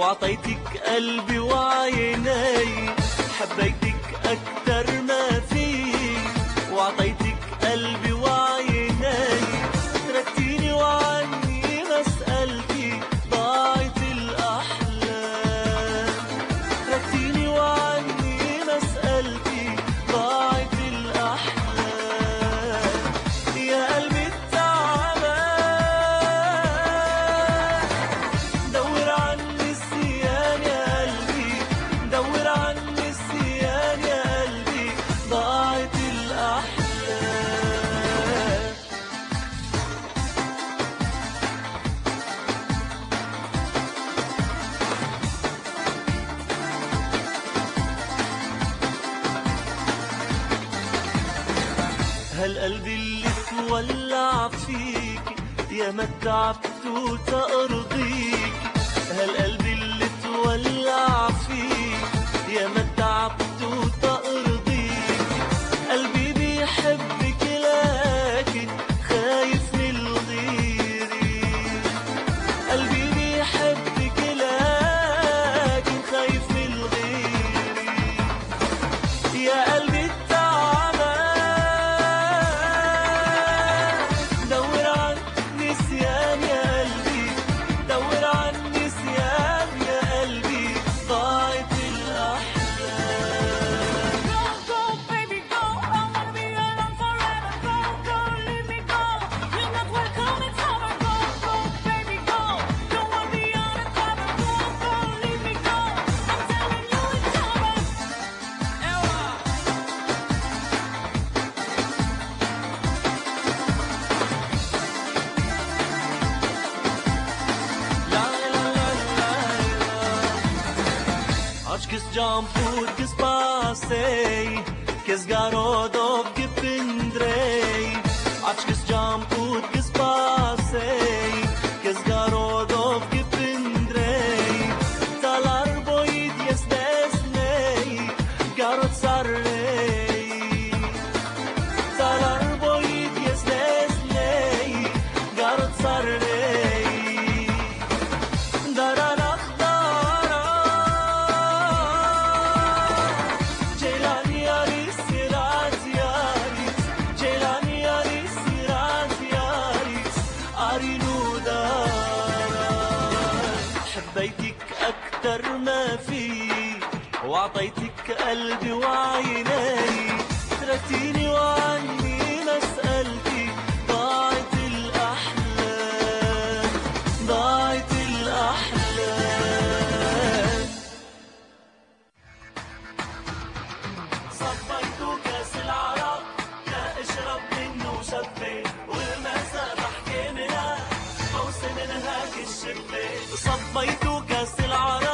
وعطيتك قلبي وعيني، حبيتك أكتر ما في، وعطيتك قلبي وعيني، تركتيني وعني ما سألتي ضاعت الأحلام، تركتيني وعني ما سألتي ضاعت الأحلام، يا قلبي التعبان دور عن نسيان يا قلبي، دور عن نسيان يا قلبي ضاعت الأحلام. هالقلب اللي تولع فيك يا ما تعبت وتأرضيك، هالقلب اللي تولع فيك يا ما تعبت وتأرضيك، قلبي بيحبك لكن خايف من الغيري، قلبي بيحبك لكن خايف من الغيري، يا قلبي Aşk jump que passei, que garoto que pendrei, aşk jump que passei, que garoto que pendrei, talar boid yesnesnei, garot sarrei, talar boid yesnesnei, garot sarrei, daran حبيتك أكتر ما في، وعطيتك قلبي وعيني، تركتيني وعني ما سألتي ضاعت الأحلام، ضاعت الأحلام. صبيت كاس العرق لا اشرب منه شبي، والمساء بحكي منها قوس منها كالشبي، صبيت كاس العرق